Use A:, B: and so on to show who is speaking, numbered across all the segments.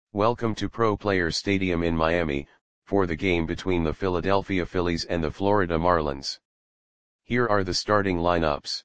A: Welcome to Pro Players Stadium in Miami, for the game between the Philadelphia Phillies and the Florida Marlins. Here are the starting lineups.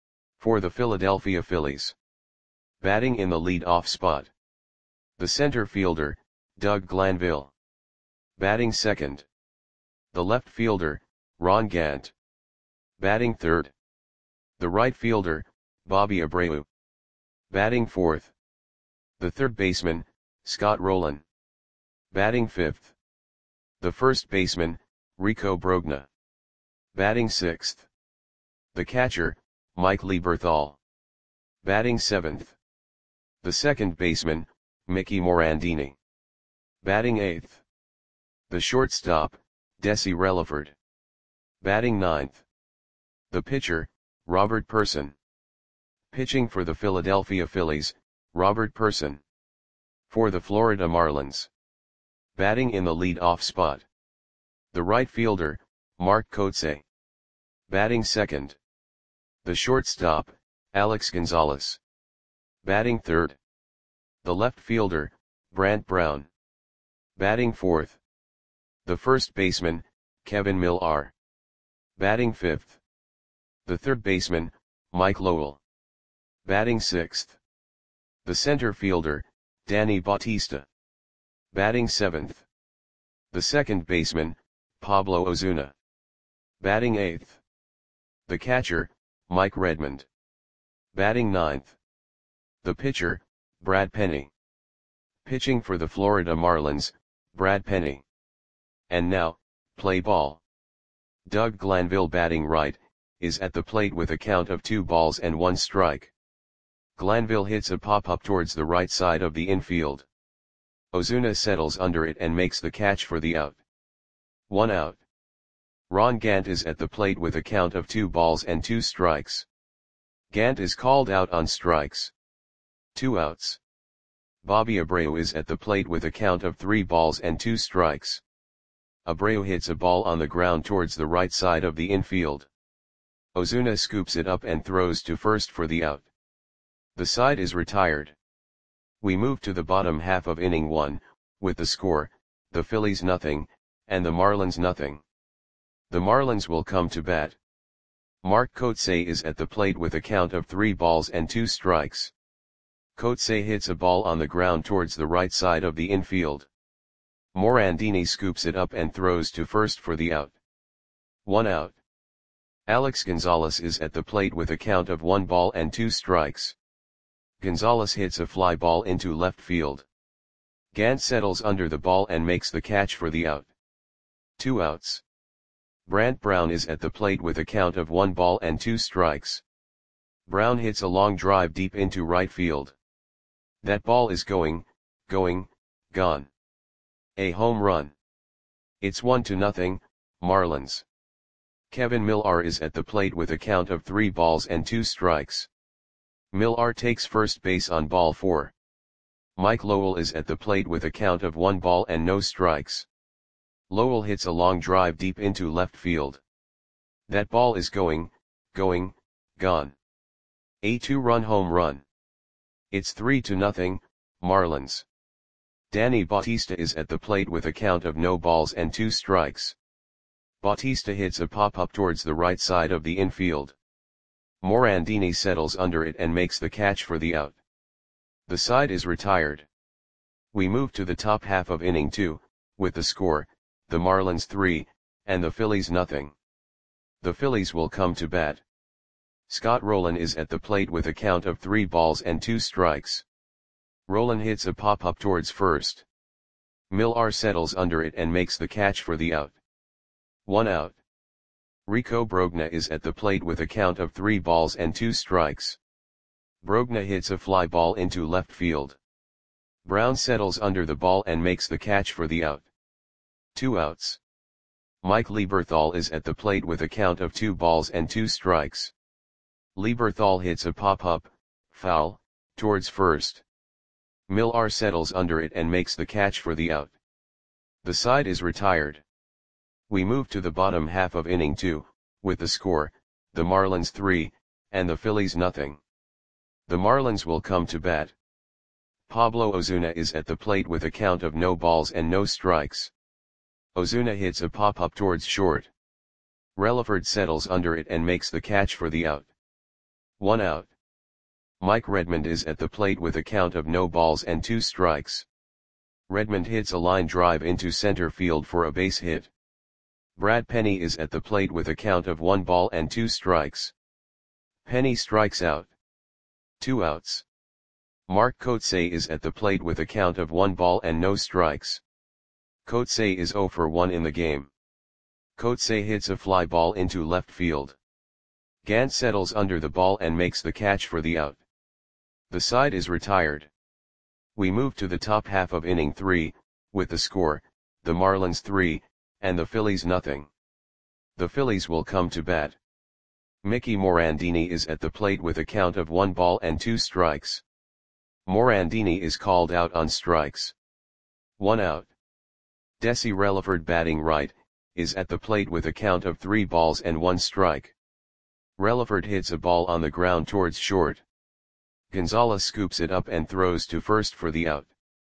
A: For the Philadelphia Phillies. Batting in the lead-off spot. The center fielder, Doug Glanville. Batting second. The left fielder, Ron Gant. Batting third. The right fielder, Bobby Abreu. Batting fourth. The third baseman, Scott Rolen. Batting fifth. The first baseman, Rico Brogna. Batting sixth. The catcher, Mike Lieberthal. Batting seventh. The second baseman, Mickey Morandini. Batting eighth. The shortstop, Desi Relaford. Batting ninth. The pitcher, Robert Pursson. Pitching for the Philadelphia Phillies, Robert Pursson. For the Florida Marlins. Batting in the lead-off spot. The right fielder, Mark Kotsay. Batting second. The shortstop, Alex Gonzalez. Batting third. The left fielder, Brant Brown. Batting fourth. The first baseman, Kevin Millar. Batting fifth. The third baseman, Mike Lowell. Batting sixth. The center fielder, Danny Bautista. Batting seventh. The second baseman, Pablo Ozuna. Batting eighth. The catcher, Mike Redmond. Batting ninth. The pitcher, Brad Penny. Pitching for the Florida Marlins, Brad Penny. And now, play ball. Doug Glanville batting right, is at the plate with a count of 2 balls and 1 strike. Glanville hits a pop-up towards the right side of the infield. Ozuna settles under it and makes the catch for the out. 1 out. Ron Gant is at the plate with a count of 2 balls and 2 strikes. Gant is called out on strikes. 2 outs. Bobby Abreu is at the plate with a count of 3 balls and 2 strikes. Abreu hits a ball on the ground towards the right side of the infield. Ozuna scoops it up and throws to first for the out. The side is retired. We move to the bottom half of inning 1, with the score, the Phillies nothing, and the Marlins nothing. The Marlins will come to bat. Mark Kotsay is at the plate with a count of 3 balls and 2 strikes. Kotsay hits a ball on the ground towards the right side of the infield. Morandini scoops it up and throws to first for the out. 1 out. Alex Gonzalez is at the plate with a count of 1 ball and 2 strikes. Gonzalez hits a fly ball into left field. Gant settles under the ball and makes the catch for the out. 2 outs. Brant Brown is at the plate with a count of 1 ball and 2 strikes. Brown hits a long drive deep into right field. That ball is going, gone. A home run. It's 1-0, Marlins. Kevin Millar is at the plate with a count of 3 balls and 2 strikes. Millar takes first base on ball 4. Mike Lowell is at the plate with a count of 1 ball and no strikes. Lowell hits a long drive deep into left field. That ball is going, gone. A 2-run home run. It's 3-0, Marlins. Danny Bautista is at the plate with a count of no balls and 2 strikes. Bautista hits a pop-up towards the right side of the infield. Morandini settles under it and makes the catch for the out. The side is retired. We move to the top half of inning 2, with the score, the Marlins 3, and the Phillies nothing. The Phillies will come to bat. Scott Rolen is at the plate with a count of 3 balls and 2 strikes. Rolen hits a pop-up towards first. Millar settles under it and makes the catch for the out. 1 out. Rico Brogna is at the plate with a count of 3 balls and 2 strikes. Brogna hits a fly ball into left field. Brown settles under the ball and makes the catch for the out. 2 outs. Mike Lieberthal is at the plate with a count of 2 balls and 2 strikes. Lieberthal hits a pop-up, foul, towards first. Millar settles under it and makes the catch for the out. The side is retired. We move to the bottom half of inning 2, with the score, the Marlins 3, and the Phillies nothing. The Marlins will come to bat. Pablo Ozuna is at the plate with a count of no balls and no strikes. Ozuna hits a pop-up towards short. Relaford settles under it and makes the catch for the out. 1 out. Mike Redmond is at the plate with a count of no balls and 2 strikes. Redmond hits a line drive into center field for a base hit. Brad Penny is at the plate with a count of 1 ball and 2 strikes. Penny strikes out. 2 outs. Mark Kotsay is at the plate with a count of 1 ball and no strikes. Kotsay is 0 for 1 in the game. Kotsay hits a fly ball into left field. Gant settles under the ball and makes the catch for the out. The side is retired. We move to the top half of inning 3, with the score, the Marlins 3, and the Phillies nothing. The Phillies will come to bat. Mickey Morandini is at the plate with a count of 1 ball and 2 strikes. Morandini is called out on strikes. 1 out. Desi Relaford batting right, is at the plate with a count of 3 balls and 1 strike. Relaford hits a ball on the ground towards short. Gonzalez scoops it up and throws to first for the out.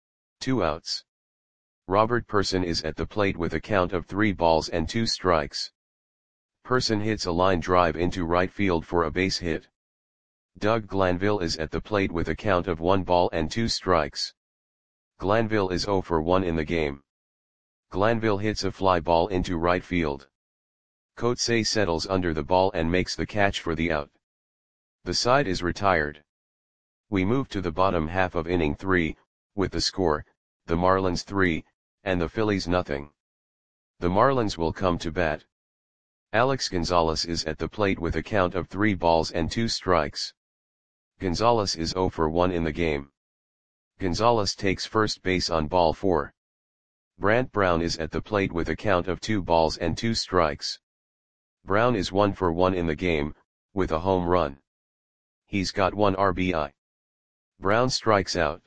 A: 2 outs. Robert Person is at the plate with a count of 3 balls and 2 strikes. Person hits a line drive into right field for a base hit. Doug Glanville is at the plate with a count of 1 ball and 2 strikes. Glanville is 0 for 1 in the game. Glanville hits a fly ball into right field. Kotsay settles under the ball and makes the catch for the out. The side is retired. We move to the bottom half of inning 3, with the score, the Marlins 3, and the Phillies nothing. The Marlins will come to bat. Alex Gonzalez is at the plate with a count of 3 balls and 2 strikes. Gonzalez is 0 for 1 in the game. Gonzalez takes first base on ball 4. Brant Brown is at the plate with a count of 2 balls and 2 strikes. Brown is 1 for 1 in the game, with a home run. He's got 1 RBI. Brown strikes out.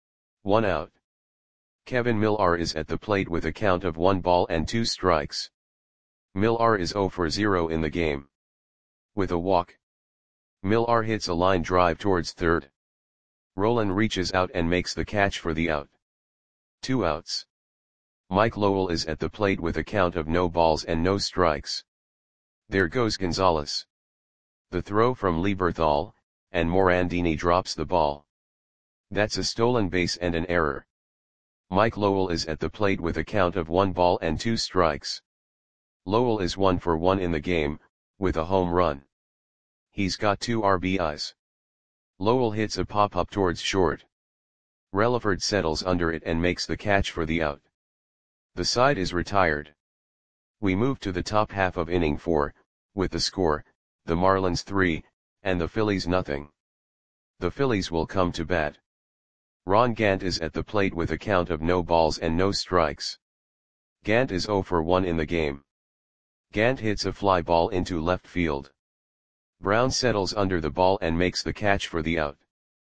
A: 1 out. Kevin Millar is at the plate with a count of 1 ball and 2 strikes. Millar is 0 for 0 in the game. With a walk. Millar hits a line drive towards third. Rolen reaches out and makes the catch for the out. 2 outs. Mike Lowell is at the plate with a count of no balls and no strikes. There goes Gonzalez. The throw from Lieberthal, and Morandini drops the ball. That's a stolen base and an error. Mike Lowell is at the plate with a count of 1 ball and 2 strikes. Lowell is 1 for 1 in the game, with a home run. He's got 2 RBIs. Lowell hits a pop-up towards short. Relaford settles under it and makes the catch for the out. The side is retired. We move to the top half of inning 4, with the score, the Marlins 3, and the Phillies nothing. The Phillies will come to bat. Ron Gant is at the plate with a count of no balls and no strikes. Gant is 0 for 1 in the game. Gant hits a fly ball into left field. Brown settles under the ball and makes the catch for the out.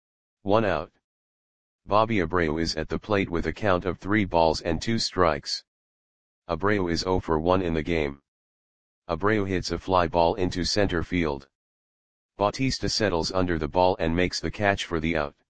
A: 1 out. Bobby Abreu is at the plate with a count of 3 balls and 2 strikes. Abreu is 0 for 1 in the game. Abreu hits a fly ball into center field. Bautista settles under the ball and makes the catch for the out.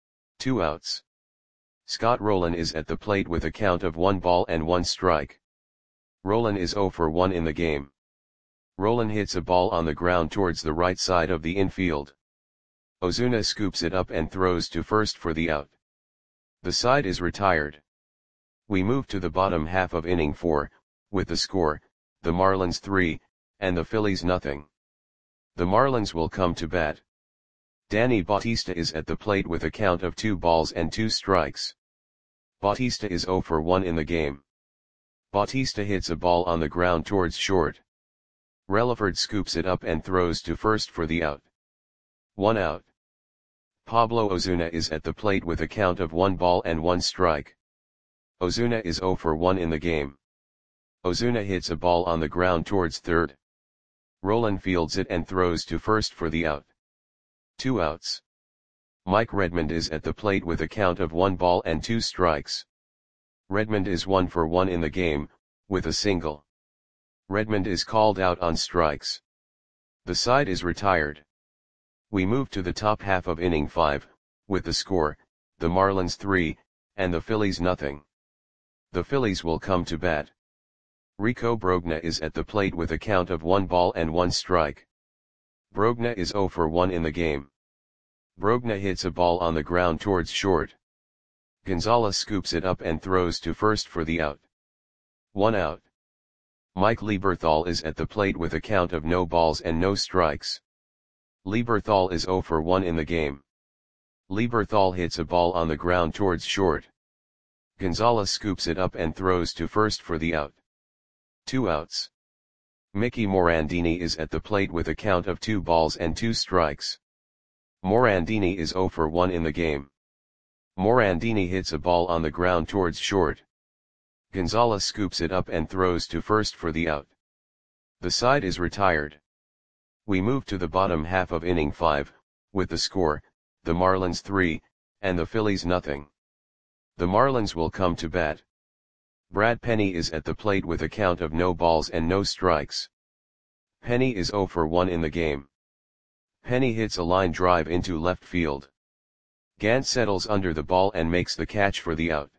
A: 2 outs. Scott Rolen is at the plate with a count of 1 ball and 1 strike. Rolen is 0 for 1 in the game. Rolen hits a ball on the ground towards the right side of the infield. Ozuna scoops it up and throws to first for the out. The side is retired. We move to the bottom half of inning 4, with the score, the Marlins 3, and the Phillies nothing. The Marlins will come to bat. Danny Bautista is at the plate with a count of 2 balls and 2 strikes. Bautista is 0 for 1 in the game. Bautista hits a ball on the ground towards short. Relaford scoops it up and throws to first for the out. 1 out. Pablo Ozuna is at the plate with a count of 1 ball and 1 strike. Ozuna is 0 for 1 in the game. Ozuna hits a ball on the ground towards third. Rolen fields it and throws to first for the out. 2 outs. Mike Redmond is at the plate with a count of 1 ball and 2 strikes. Redmond is 1 for 1 in the game, with a single. Redmond is called out on strikes. The side is retired. We move to the top half of inning 5, with the score, the Marlins 3, and the Phillies nothing. The Phillies will come to bat. Rico Brogna is at the plate with a count of 1 ball and 1 strike. Brogna is 0 for 1 in the game. Brogna hits a ball on the ground towards short. Gonzalez scoops it up and throws to first for the out. 1 out. Mike Lieberthal is at the plate with a count of no balls and no strikes. Lieberthal is 0 for 1 in the game. Lieberthal hits a ball on the ground towards short. Gonzalez scoops it up and throws to first for the out. 2 outs. Mickey Morandini is at the plate with a count of 2 balls and 2 strikes. Morandini is 0 for 1 in the game. Morandini hits a ball on the ground towards short. Gonzalez scoops it up and throws to first for the out. The side is retired. We move to the bottom half of inning 5, with the score, the Marlins 3, and the Phillies nothing. The Marlins will come to bat. Brad Penny is at the plate with a count of no balls and no strikes. Penny is 0 for 1 in the game. Penny hits a line drive into left field. Gant settles under the ball and makes the catch for the out.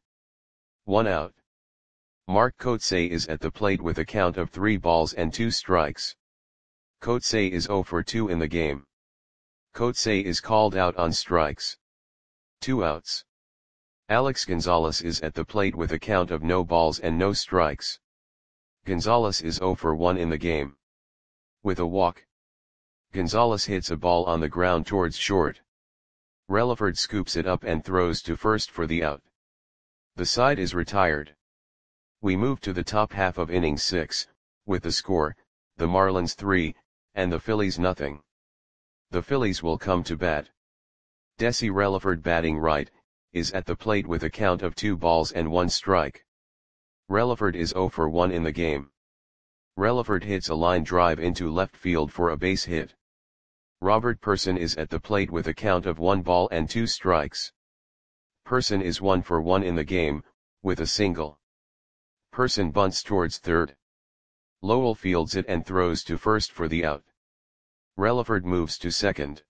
A: 1 out. Mark Kotsay is at the plate with a count of 3 balls and 2 strikes. Kotsay is 0 for 2 in the game. Kotsay is called out on strikes. 2 outs. Alex Gonzalez is at the plate with a count of no balls and no strikes. Gonzalez is 0 for 1 in the game. With a walk. Gonzalez hits a ball on the ground towards short. Relaford scoops it up and throws to first for the out. The side is retired. We move to the top half of inning 6, with the score, the Marlins 3, and the Phillies nothing. The Phillies will come to bat. Desi Relaford batting right, is at the plate with a count of 2 balls and 1 strike. Relaford is 0 for 1 in the game. Relaford hits a line drive into left field for a base hit. Robert Person is at the plate with a count of 1 ball and 2 strikes. Person is 1 for 1 in the game, with a single. Person bunts towards third. Lowell fields it and throws to first for the out. Relaford moves to second.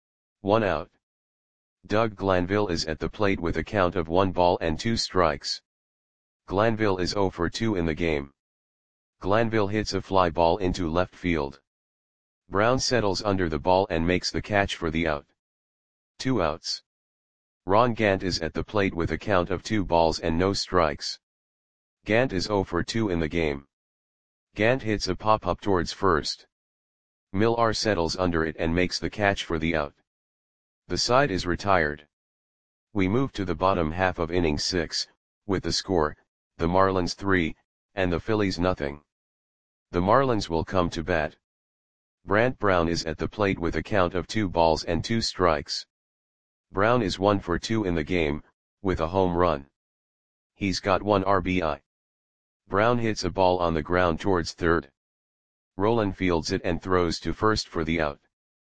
A: 1 out. Doug Glanville is at the plate with a count of 1 ball and 2 strikes. Glanville is 0 for 2 in the game. Glanville hits a fly ball into left field. Brown settles under the ball and makes the catch for the out. 2 outs. Ron Gant is at the plate with a count of 2 balls and no strikes. Gant is 0 for 2 in the game. Gant hits a pop-up towards first. Millar settles under it and makes the catch for the out. The side is retired. We move to the bottom half of inning 6, with the score, the Marlins 3, and the Phillies nothing. The Marlins will come to bat. Brant Brown is at the plate with a count of 2 balls and 2 strikes. Brown is 1 for 2 in the game, with a home run. He's got 1 RBI. Brown hits a ball on the ground towards third. Roland fields it and throws to first for the out.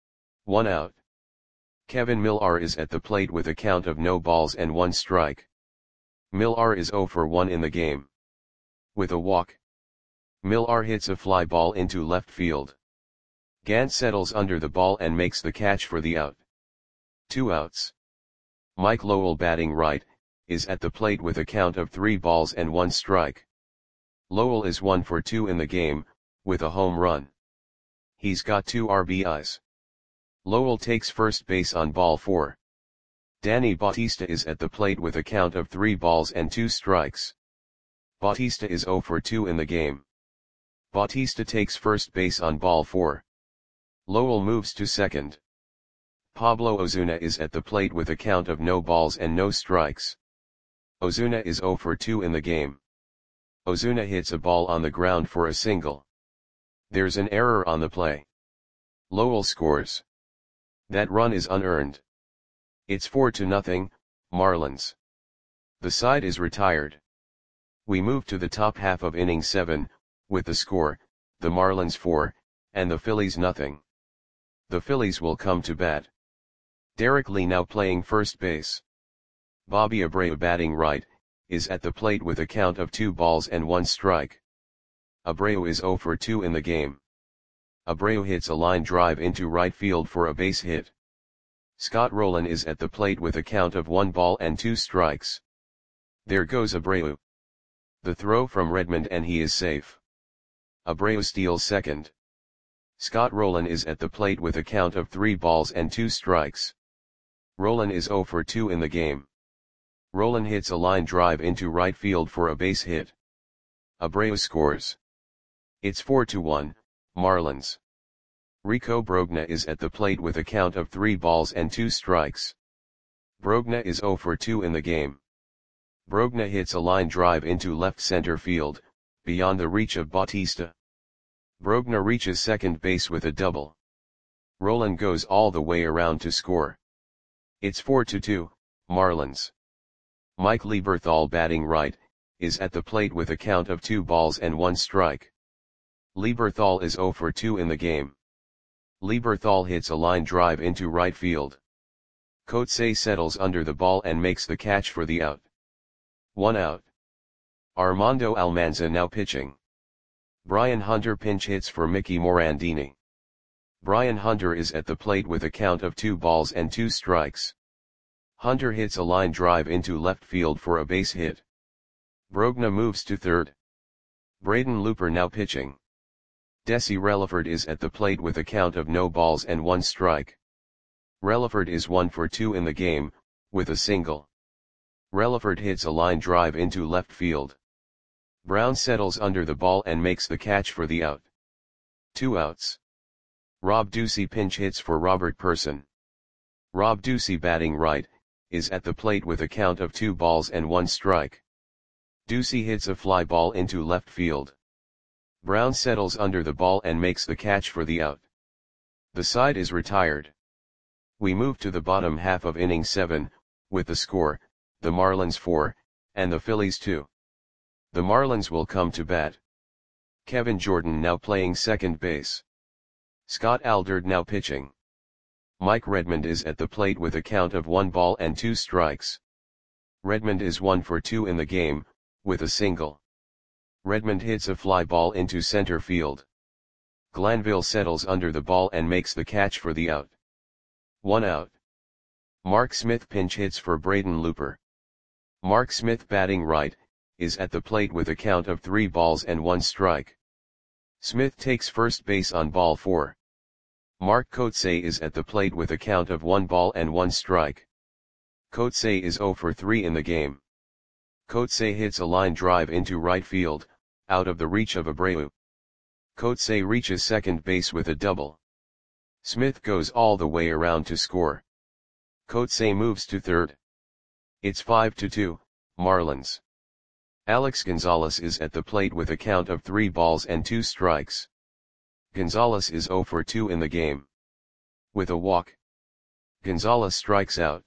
A: 1 out. Kevin Millar is at the plate with a count of no balls and 1 strike. Millar is 0 for 1 in the game. With a walk. Millar hits a fly ball into left field. Gant settles under the ball and makes the catch for the out. 2 outs. Mike Lowell batting right, is at the plate with a count of 3 balls and 1 strike. Lowell is 1 for 2 in the game, with a home run. He's got 2 RBIs. Lowell takes first base on ball 4. Danny Bautista is at the plate with a count of 3 balls and 2 strikes. Bautista is 0 for 2 in the game. Bautista takes first base on ball 4. Lowell moves to second. Pablo Ozuna is at the plate with a count of no balls and no strikes. Ozuna is 0 for 2 in the game. Ozuna hits a ball on the ground for a single. There's an error on the play. Lowell scores. That run is unearned. It's 4-0, Marlins. The side is retired. We move to the top half of inning 7, with the score, the Marlins 4, and the Phillies nothing. The Phillies will come to bat. Derek Lee now playing first base. Bobby Abreu batting right, is at the plate with a count of 2 balls and 1 strike. Abreu is 0 for 2 in the game. Abreu hits a line drive into right field for a base hit. Scott Rowland is at the plate with a count of 1 ball and 2 strikes. There goes Abreu. The throw from Redmond and he is safe. Abreu steals second. Scott Rowland is at the plate with a count of 3 balls and 2 strikes. Rowland is 0 for 2 in the game. Rowland hits a line drive into right field for a base hit. Abreu scores. It's 4-1, Marlins. Rico Brogna is at the plate with a count of 3 balls and 2 strikes. Brogna is 0 for 2 in the game. Brogna hits a line drive into left center field, beyond the reach of Bautista. Brogna reaches second base with a double. Rowland goes all the way around to score. It's 4-2, Marlins. Mike Lieberthal, batting right, is at the plate with a count of 2 balls and 1 strike. Lieberthal is 0 for 2 in the game. Lieberthal hits a line drive into right field. Coetzee settles under the ball and makes the catch for the out. 1 out. Armando Almanza now pitching. Brian Hunter pinch hits for Mickey Morandini. Brian Hunter is at the plate with a count of 2 balls and 2 strikes. Hunter hits a line drive into left field for a base hit. Brogna moves to third. Braden Looper now pitching. Desi Relaford is at the plate with a count of no balls and 1 strike. Relaford is 1 for 2 in the game, with a single. Relaford hits a line drive into left field. Brown settles under the ball and makes the catch for the out. 2 outs. Rob Ducey pinch hits for Robert Person. Rob Ducey, batting right, is at the plate with a count of 2 balls and 1 strike. Ducey hits a fly ball into left field. Brown settles under the ball and makes the catch for the out. The side is retired. We move to the bottom half of inning 7, with the score, the Marlins 4, and the Phillies 2. The Marlins will come to bat. Kevin Jordan now playing second base. Scott Aldred now pitching. Mike Redmond is at the plate with a count of 1 ball and 2 strikes. Redmond is 1 for 2 in the game, with a single. Redmond hits a fly ball into center field. Glanville settles under the ball and makes the catch for the out. 1 out. Mark Smith pinch hits for Braden Looper. Mark Smith, batting right, is at the plate with a count of 3 balls and 1 strike. Smith takes first base on ball 4. Mark Coetzee is at the plate with a count of 1 ball and 1 strike. Coetzee is 0 for 3 in the game. Coetzee hits a line drive into right field, out of the reach of Abreu. Coetzee reaches second base with a double. Smith goes all the way around to score. Coetzee moves to third. It's 5-2, Marlins. Alex Gonzalez is at the plate with a count of 3 balls and 2 strikes. Gonzalez is 0 for 2 in the game. With a walk, Gonzalez strikes out.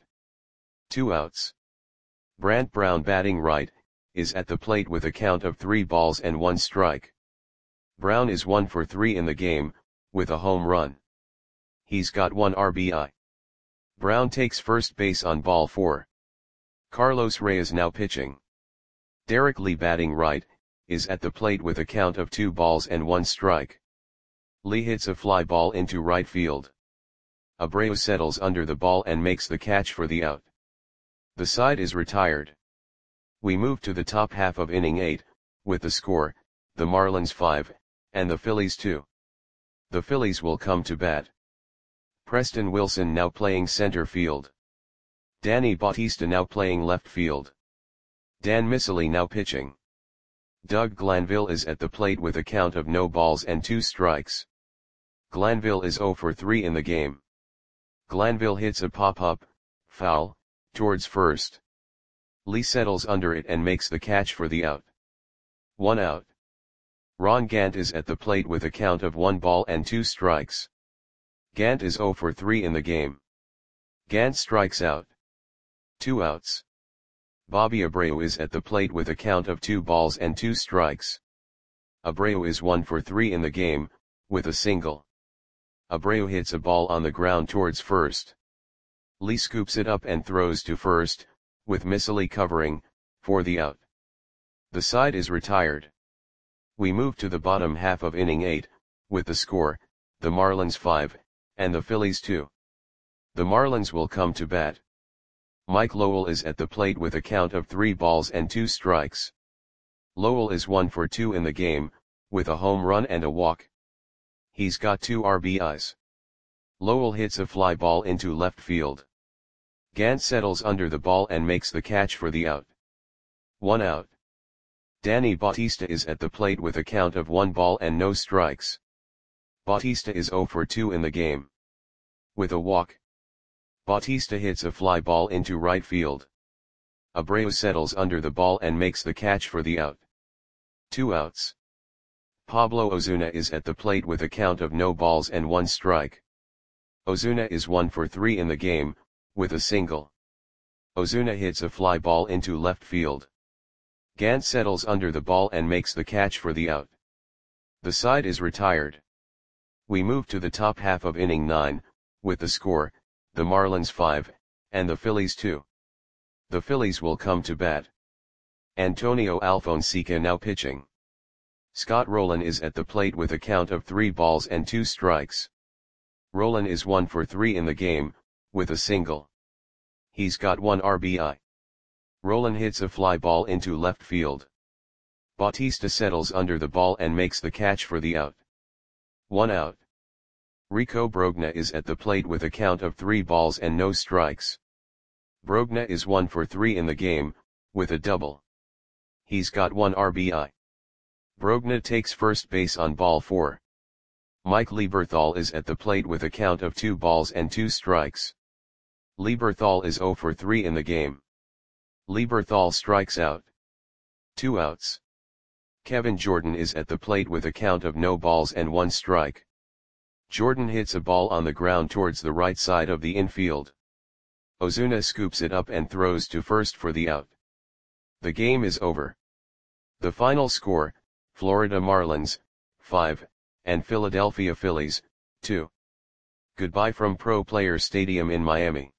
A: 2 outs. Brant Brown, batting right, is at the plate with a count of 3 balls and 1 strike. Brown is 1 for 3 in the game, with a home run. He's got 1 RBI. Brown takes first base on ball 4. Carlos Reyes now pitching. Derek Lee, batting right, is at the plate with a count of 2 balls and 1 strike. Lee hits a fly ball into right field. Abreu settles under the ball and makes the catch for the out. The side is retired. We move to the top half of inning 8, with the score, the Marlins 5, and the Phillies 2. The Phillies will come to bat. Preston Wilson now playing center field. Danny Bautista now playing left field. Dan Miceli now pitching. Doug Glanville is at the plate with a count of no balls and 2 strikes. Glanville is 0 for 3 in the game. Glanville hits a pop-up, foul, towards first. Lee settles under it and makes the catch for the out. 1 out. Ron Gant is at the plate with a count of 1 ball and 2 strikes. Gant is 0 for 3 in the game. Gant strikes out. 2 outs. Bobby Abreu is at the plate with a count of 2 balls and 2 strikes. Abreu is 1 for 3 in the game, with a single. Abreu hits a ball on the ground towards first. Lee scoops it up and throws to first, with Miceli covering, for the out. The side is retired. We move to the bottom half of inning 8, with the score, the Marlins 5, and the Phillies 2. The Marlins will come to bat. Mike Lowell is at the plate with a count of 3 balls and 2 strikes. Lowell is 1 for 2 in the game, with a home run and a walk. He's got 2 RBIs. Lowell hits a fly ball into left field. Gant settles under the ball and makes the catch for the out. 1 out. Danny Bautista is at the plate with a count of 1 ball and no strikes. Bautista is 0 for 2 in the game. With a walk, Bautista hits a fly ball into right field. Abreu settles under the ball and makes the catch for the out. 2 outs. Pablo Ozuna is at the plate with a count of no balls and 1 strike. Ozuna is 1 for 3 in the game, with a single. Ozuna hits a fly ball into left field. Gant settles under the ball and makes the catch for the out. The side is retired. We move to the top half of inning 9, with the score, the Marlins 5, and the Phillies 2. The Phillies will come to bat. Antonio Alfonseca now pitching. Scott Rolen is at the plate with a count of 3 balls and 2 strikes. Rolen is 1 for 3 in the game, with a single. He's got 1 RBI. Rolen hits a fly ball into left field. Bautista settles under the ball and makes the catch for the out. 1 out. Rico Brogna is at the plate with a count of 3 balls and no strikes. Brogna is 1 for 3 in the game, with a double. He's got 1 RBI. Brogna takes first base on ball 4. Mike Lieberthal is at the plate with a count of 2 balls and 2 strikes. Lieberthal is 0 for 3 in the game. Lieberthal strikes out. 2 outs. Kevin Jordan is at the plate with a count of no balls and 1 strike. Jordan hits a ball on the ground towards the right side of the infield. Ozuna scoops it up and throws to first for the out. The game is over. The final score, Florida Marlins, 5, and Philadelphia Phillies, 2. Goodbye from Pro Players Stadium in Miami.